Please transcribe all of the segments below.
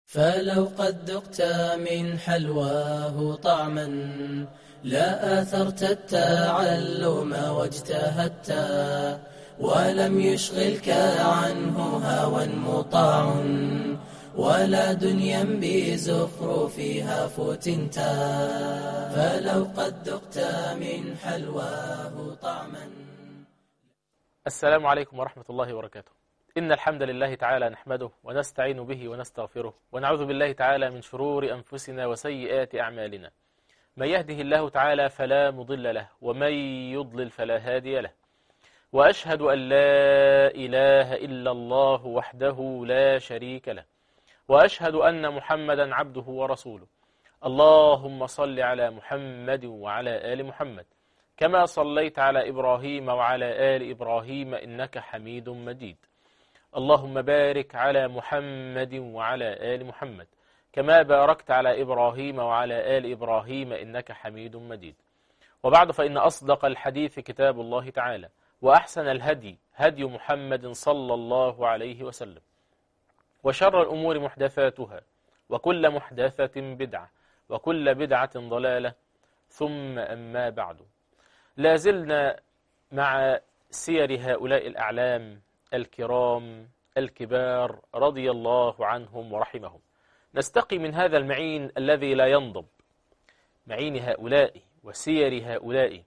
فلو قد ذقت من حلواه طعما لا آثرت التعلم واجتهدت ولم يشغلك عنه هوى مطاع ولا دنيا بزخرفها فتنت. فلو قد ذقت من حلواه طعما. السلام عليكم ورحمة الله وبركاته. إن الحمد لله تعالى نحمده ونستعين به ونستغفره ونعوذ بالله تعالى من شرور أنفسنا وسيئات أعمالنا. من يهده الله تعالى فلا مضل له ومن يضلل فلا هادي له، وأشهد أن لا إله إلا الله وحده لا شريك له، وأشهد أن محمدا عبده ورسوله. اللهم صل على محمد وعلى آل محمد كما صليت على إبراهيم وعلى آل إبراهيم إنك حميد مجيد. اللهم بارك على محمد وعلى آل محمد كما باركت على إبراهيم وعلى آل إبراهيم إنك حميد مجيد. وبعد، فإن أصدق الحديث كتاب الله تعالى، وأحسن الهدي هدي محمد صلى الله عليه وسلم، وشر الأمور محدثاتها، وكل محدثة بدعة، وكل بدعة ضلالة، ثم أما بعد. لا زلنا مع سير هؤلاء الأعلام الكرام الكبار رضي الله عنهم ورحمهم. نستقي من هذا المعين الذي لا ينضب، معين هؤلاء وسير هؤلاء،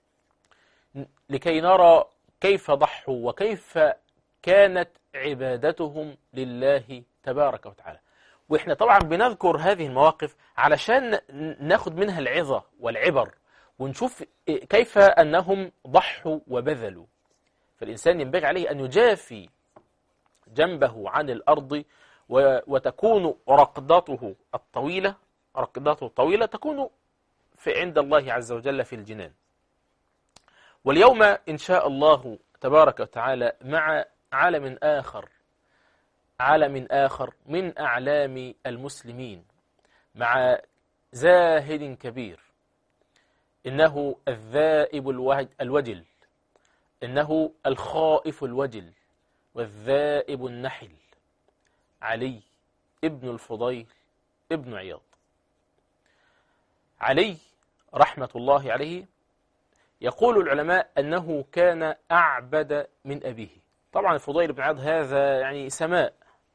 لكي نرى كيف ضحوا وكيف كانت عبادتهم لله تبارك وتعالى. وإحنا طبعا بنذكر هذه المواقف علشان ناخد منها العظة والعبر، ونشوف كيف أنهم ضحوا وبذلوا. فالإنسان ينبغي عليه أن يجافي جنبه عن الأرض، وتكون رقدته الطويلة تكون عند الله عز وجل في الجنان. واليوم إن شاء الله تبارك وتعالى مع عالم آخر من أعلام المسلمين، مع زاهد كبير، إنه الذائب الوجل، إنه الخائف الوجل والذائب النحل، علي ابن الفضيل ابن عياض. علي رحمة الله عليه يقول العلماء أنه كان أعبد من أبيه. طبعا الفضيل بن عياض هذا يعني سماء،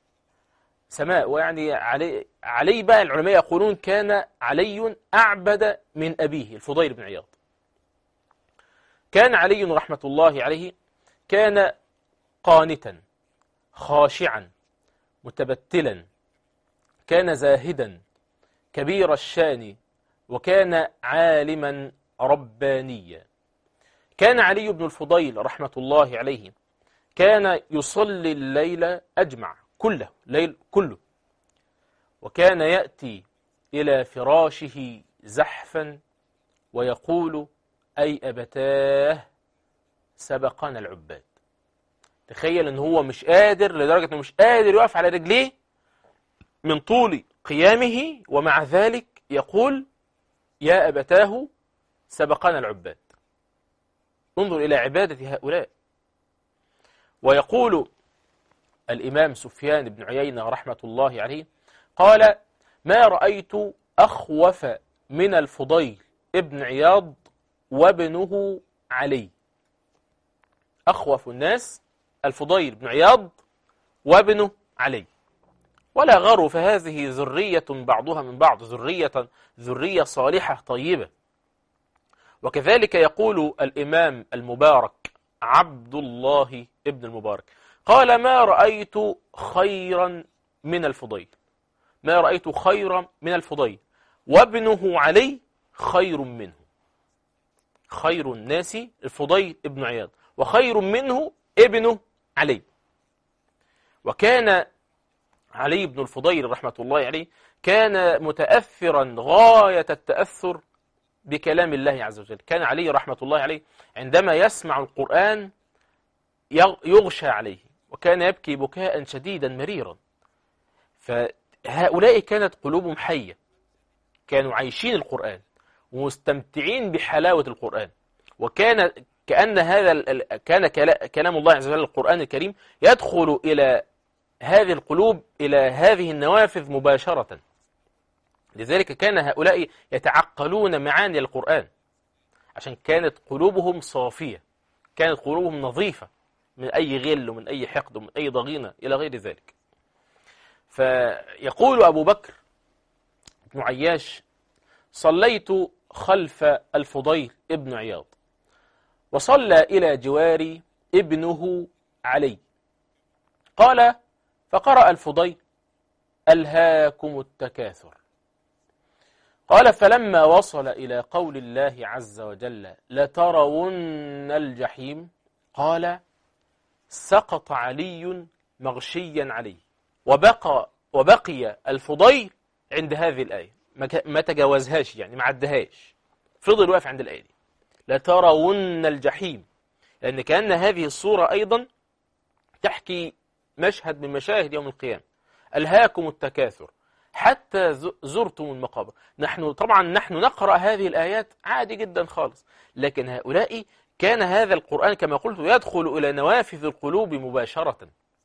ويعني علي بقى العلماء يقولون كان علي أعبد من أبيه الفضيل بن عياض. كان علي رحمة الله عليه كان قانتا خاشعا متبتلا، كان زاهدا كبير الشان، وكان عالما ربانيا. كان علي بن الفضيل رحمة الله عليه كان يصلي الليل أجمع كله، وكان يأتي إلى فراشه زحفا ويقول: أي أبتاه سبقنا العباد. تخيل أنه هو مش قادر، لدرجة أنه مش قادر يقف على رجليه من طول قيامه، ومع ذلك يقول: يا أبتاه سبقنا العباد. انظر إلى عبادة هؤلاء. ويقول الإمام سفيان بن عيينة رحمة الله عليه قال: ما رأيت أخوف من الفضيل ابن عياض وابنه علي. أخوف الناس الفضيل بن عياض وابنه علي. ولا غروا، فهذه ذرية بعضها من بعض، ذرية صالحة طيبة. وكذلك يقول الإمام المبارك عبد الله ابن المبارك قال: ما رأيت خيرا من الفضيل، ما رأيت خيرا من الفضيل وابنه علي خير منه. خير الناس الفضيل ابن عياض، وخير منه ابنه علي. وكان علي بن الفضيل رحمة الله عليه كان متأثرا غاية التأثر بكلام الله عز وجل. كان علي رحمة الله عليه عندما يسمع القرآن يغشى عليه، وكان يبكي بكاء شديدا مريرا. فهؤلاء كانت قلوبهم حية، كانوا عايشين القرآن ومستمتعين بحلاوة القرآن. وكان كأن كان كلام الله عز وجل القرآن الكريم يدخل إلى هذه القلوب إلى هذه النوافذ مباشرة. لذلك كان هؤلاء يتعقلون معاني القرآن، عشان كانت قلوبهم صافية، كانت قلوبهم نظيفة من أي غل ومن أي حقد ومن أي ضغينة إلى غير ذلك. فيقول أبو بكر بن عياش: صليت خلف الفضيل ابن عياض، وصلى إلى جواري ابنه علي. قال: فقرأ الفضيل: ألهاكم التكاثر. قال: فلما وصل إلى قول الله عز وجل: لترون الجحيم، قال: سقط علي مغشيا عليه. وبقي الفضيل عند هذه الآية، ما تجاوزهاش، يعني ما عدهاش، فضل واقف عند الآية دي، لترون الجحيم، لأن كأن هذه الصورة أيضا تحكي مشهد من مشاهد يوم القيامة. ألهاكم التكاثر حتى زرتم المقابر. نحن نقرأ هذه الآيات عادي جدا خالص، لكن هؤلاء كان هذا القرآن كما قلت يدخل إلى نوافذ القلوب مباشرة.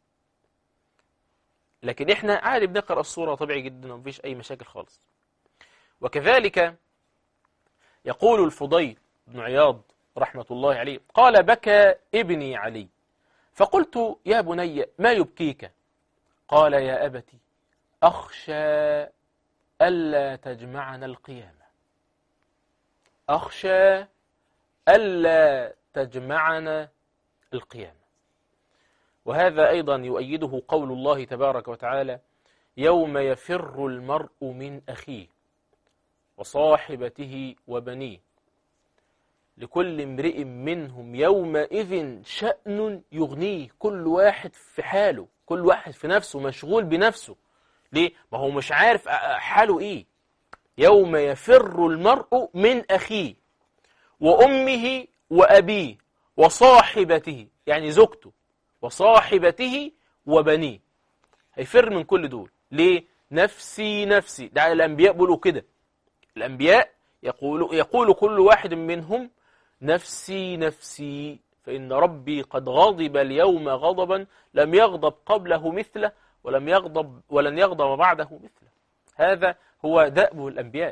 لكن إحنا عادي بنقرأ الصورة طبيعي جدا ومفيش أي مشاكل خالص. وكذلك يقول الفضيل بن عياض رحمة الله عليه: قال: بكى ابني علي، فقلت: يا بني ما يبكيك؟ قال: يا أبتي أخشى ألا تجمعنا القيامة، أخشى ألا تجمعنا القيامة. وهذا أيضا يؤيده قول الله تبارك وتعالى: يوم يفر المرء من أخيه وصاحبته وبنيه لكل امرئ منهم يومئذ شأن يغنيه. كل واحد في حاله، كل واحد في نفسه، مشغول بنفسه. ليه؟ ما هو مش عارف حاله إيه. يوم يفر المرء من أخيه وأمه وأبيه وصاحبته، يعني زوجته، وصاحبته وبنيه. هيفر من كل دول. ليه؟ نفسي نفسي. ده الأنبياء بيقولوا كده. الأنبياء يقول كل واحد منهم: نفسي نفسي، فإن ربي قد غضب اليوم غضبا لم يغضب قبله مثله ولن يغضب بعده مثله. هذا هو دأب الأنبياء.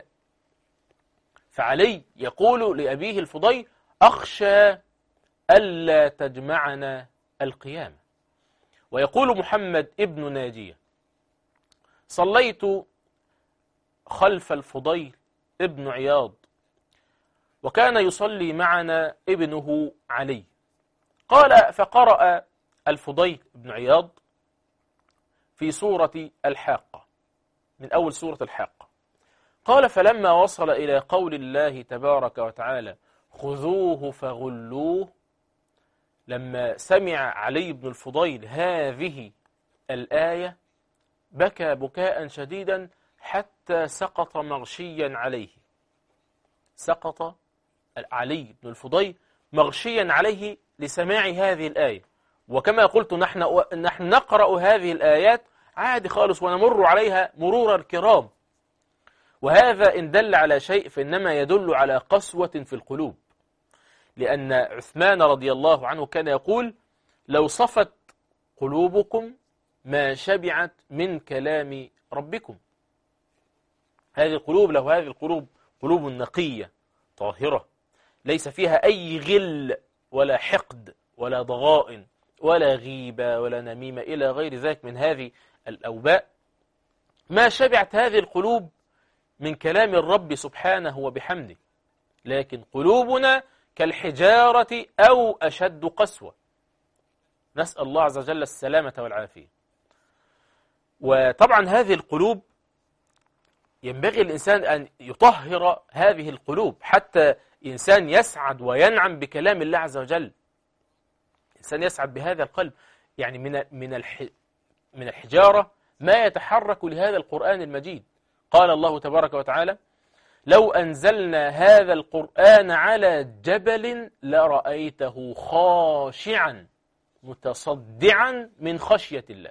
فعلي يقول لأبيه الفضيل: أخشى ألا تجمعنا القيامة. ويقول محمد ابن ناجية: صليت خلف الفضيل ابن عياض، وكان يصلي معنا ابنه علي. قال: فقرأ الفضيل بن عياض في سورة الحاقة، من أول سورة الحاقة. قال: فلما وصل إلى قول الله تبارك وتعالى: خذوه فغلوه، لما سمع علي بن الفضيل هذه الآية بكى بكاء شديدا حتى سقط مغشيا عليه. سقط علي بن الفضيل مغشيا عليه لسماع هذه الآية. وكما قلت نحن نقرأ هذه الآيات عادي خالص ونمر عليها مرور الكرام، وهذا إن دل على شيء فإنما يدل على قسوة في القلوب. لأن عثمان رضي الله عنه كان يقول: لو صفت قلوبكم ما شبعت من كلام ربكم. هذه القلوب، لو هذه القلوب قلوب نقية طاهرة ليس فيها أي غل ولا حقد ولا ضغائن ولا غيبة ولا نميمة إلى غير ذلك من هذه الأوباء، ما شبعت هذه القلوب من كلام الرب سبحانه وبحمده. لكن قلوبنا كالحجارة أو أشد قسوة، نسأل الله عز وجل السلامة والعافية. وطبعا هذه القلوب ينبغي الإنسان أن يطهر هذه القلوب حتى إنسان يسعد وينعم بكلام الله عز وجل. إنسان يسعد بهذا القلب، يعني من الحجارة ما يتحرك لهذا القرآن المجيد. قال الله تبارك وتعالى: لو أنزلنا هذا القرآن على جبل لرأيته خاشعا متصدعا من خشية الله،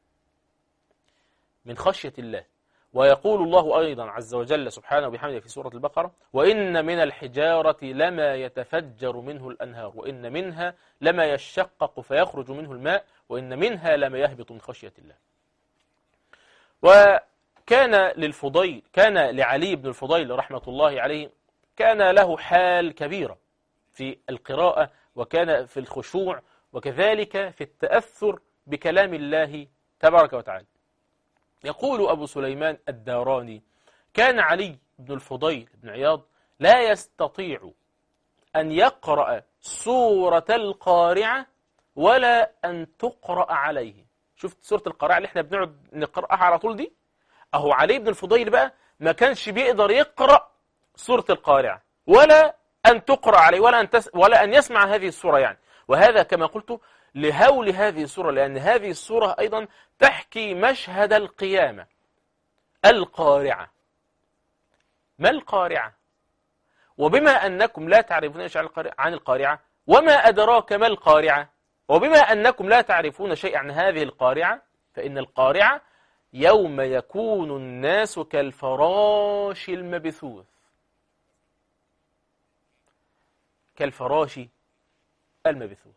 من خشية الله. ويقول الله أيضا عز وجل سبحانه وبحمده في سورة البقرة: وإن من الحجارة لما يتفجر منه الأنهار وإن منها لما يشقق فيخرج منه الماء وإن منها لما يهبط من خشية الله. كان لعلي بن الفضيل رحمة الله عليه كان له حال كبيرة في القراءة، وكان في الخشوع، وكذلك في التأثر بكلام الله تبارك وتعالى. يقول أبو سليمان الداراني: كان علي بن الفضيل بن عياض لا يستطيع أن يقرأ سورة القارعة ولا أن تقرأ عليه. شفت سورة القارعة اللي احنا بنقعد نقرأها على طول دي؟ أهو علي بن الفضيل بقى ما كانش بيقدر يقرأ سورة القارعة ولا أن تقرأ عليه ولا أن يسمع هذه السورة يعني. وهذا كما قلت لهول هذه السورة، لأن هذه السورة أيضا تحكي مشهد القيامة. القارعة، ما القارعة؟ وبما أنكم لا تعرفون شيئا عن القارعة، وما أدراك ما القارعة، وبما أنكم لا تعرفون شيئا عن هذه القارعة، فإن القارعة يوم يكون الناس كالفراش المبثوث. كالفراش المبثوث.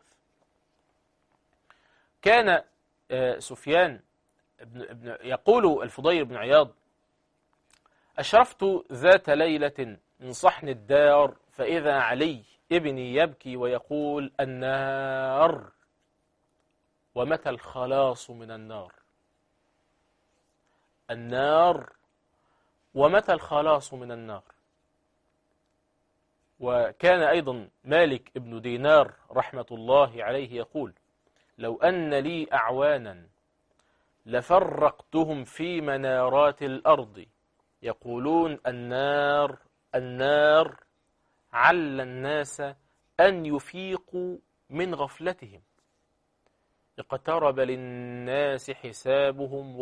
كان سفيان يقول الفضيل بن عياض: أشرفت ذات ليلة من صحن الدار فإذا علي ابني يبكي ويقول: النار، ومتى الخلاص من النار؟ النار، ومتى الخلاص من النار؟ وكان أيضا مالك ابن دينار رحمة الله عليه يقول: لو أن لي أعوانا لفرقتهم في منارات الأرض يقولون النار النار، عل الناس أن يفيقوا من غفلتهم، اقترب للناس حسابهم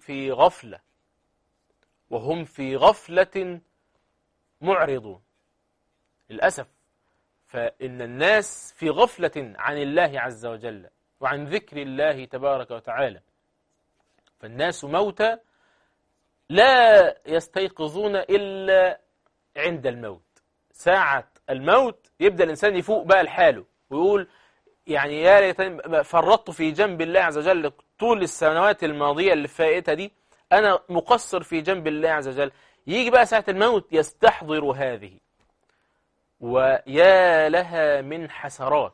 وهم في غفلة معرضون. للأسف فإن الناس في غفلة عن الله عز وجل وعن ذكر الله تبارك وتعالى، فالناس موتى لا يستيقظون إلا عند الموت. ساعة الموت يبدأ الإنسان يفوق بقى لحاله ويقول: يعني يا ليتني فرطت في جنب الله عز وجل طول السنوات الماضية اللي فائتة دي، أنا مقصر في جنب الله عز وجل. يجي بقى ساعة الموت يستحضر هذه، ويا لها من حسرات.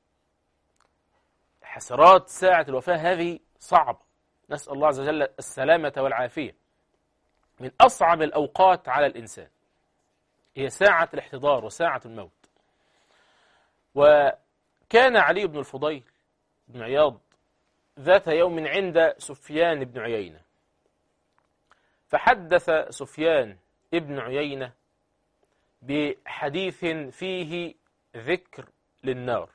حسرات ساعة الوفاة هذه صعبة، نسأل الله عز وجل السلامة والعافية. من أصعب الأوقات على الإنسان هي ساعة الاحتضار وساعة الموت. وكان علي بن الفضيل بن عياض ذات يوم عند سفيان بن عيينة، فحدث سفيان بن عيينة بحديث فيه ذكر للنار.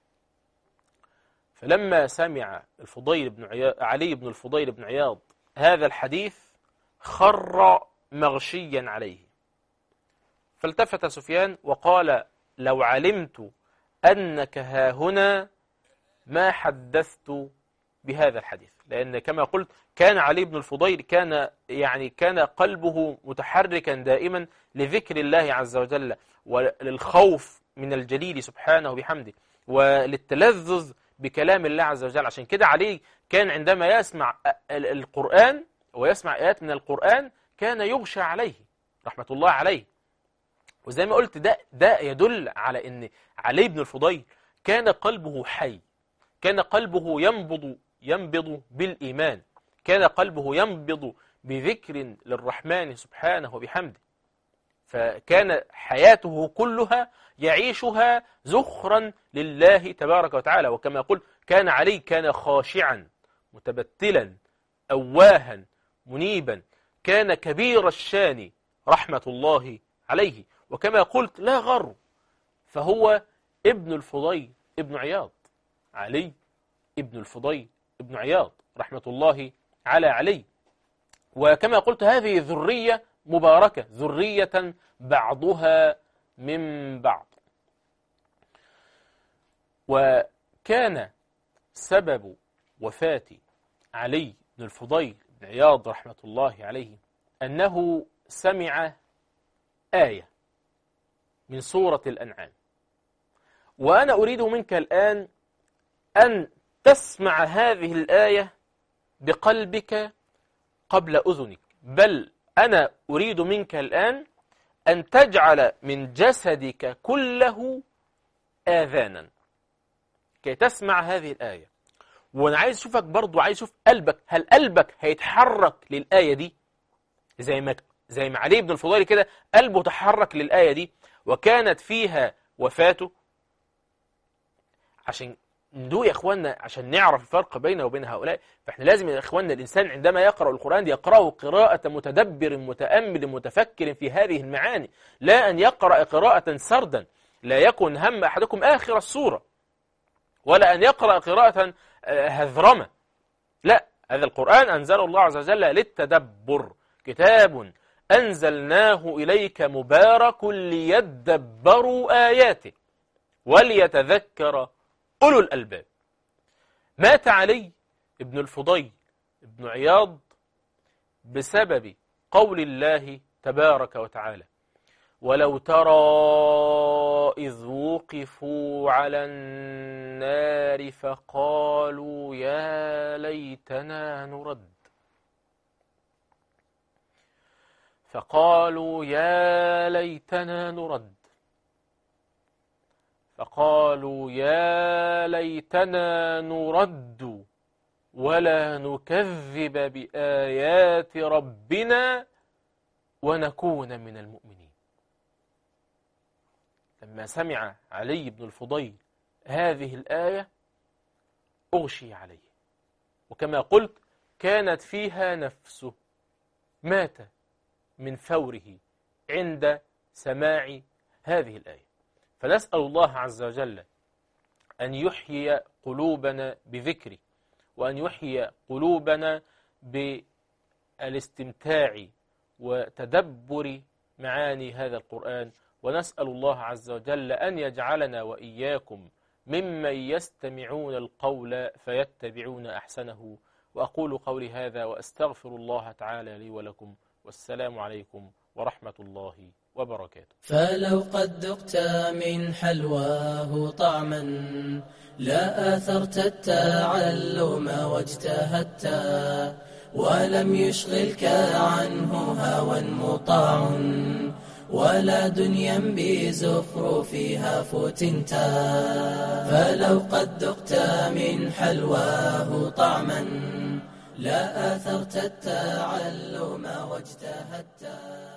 فلما سمع علي بن الفضيل بن عياض هذا الحديث خر مغشيا عليه، فالتفت سفيان وقال: لو علمت أنك هاهنا ما حدثت بهذا الحديث. لأن كما قلت كان علي بن الفضيل كان قلبه متحركا دائما لذكر الله عز وجل وللخوف من الجليل سبحانه وبحمده وللتلذذ بكلام الله عز وجل. عشان كده علي كان عندما يسمع القرآن ويسمع آيات من القرآن كان يغشى عليه رحمة الله عليه. وزي ما قلت ده يدل على أن علي بن الفضيل كان قلبه حي، كان قلبه ينبض بالإيمان، كان قلبه ينبض بذكر للرحمن سبحانه وبحمده، فكان حياته كلها يعيشها ذخرا لله تبارك وتعالى. وكما قلت كان علي كان خاشعا متبتلا أواها منيبا، كان كبير الشان رحمة الله عليه. وكما قلت لا غر، فهو ابن الفضيل ابن عياض، علي ابن الفضيل ابن عياض رحمة الله على علي. وكما قلت هذه ذرية مباركة، ذرية بعضها من بعض. وكان سبب وفاة علي بن الفضيل بن عياض رحمة الله عليه أنه سمع آية من سورة الأنعام. وأنا أريد منك الآن أن تسمع هذه الآية بقلبك قبل أذنك، بل أنا أريد منك الآن أن تجعل من جسدك كله آذانا كي تسمع هذه الآية. وأنا عايز أشوفك برضو، عايز أشوف قلبك، هل قلبك هيتحرك للآية دي زي ما علي بن الفضيل كده قلبه تحرك للآية دي وكانت فيها وفاته؟ عشان ندوق يا إخواننا، عشان نعرف الفرق بينه وبين هؤلاء، فإحنا لازم يا إخواننا الإنسان عندما يقرأ القرآن يقرأه قراءة متدبر متأمل متفكر في هذه المعاني، لا أن يقرأ قراءة سردا، لا يكن هم أحدكم آخر السورة، ولا أن يقرأ قراءة هذرمة، لا، هذا القرآن أنزله الله عز وجل للتدبر، كتاب أنزلناه إليك مبارك ليدبروا آياته وليتذكر أولو الألباب. مات علي بن الفضيل بن عياض بسبب قول الله تبارك وتعالى: ولو ترى إذ وقفوا على النار فقالوا يا ليتنا نرد، فقالوا يا ليتنا نرد، فقالوا يا ليتنا نرد ولا نكذب بآيات ربنا ونكون من المؤمنين. لما سمع علي بن الفضيل هذه الآية أغشي عليه، وكما قلت كانت فيها نفسه، مات من فوره عند سماع هذه الآية. فنسأل الله عز وجل أن يحيي قلوبنا بذكره، وأن يحيي قلوبنا بالاستمتاع وتدبر معاني هذا القرآن، ونسأل الله عز وجل أن يجعلنا وإياكم ممن يستمعون القول فيتبعون أحسنه. وأقول قولي هذا وأستغفر الله تعالى لي ولكم، والسلام عليكم ورحمة الله وبركاته. فلو قد ذقت من حلواه طعما لا آثرت التعلم واجتهدت، ولم يشغلك عنه هوى مطاع ولا دنيا بزخرفها فتنتا. فلو قد ذقت من حلواه طعما لا آثرت التعلم واجتهدت.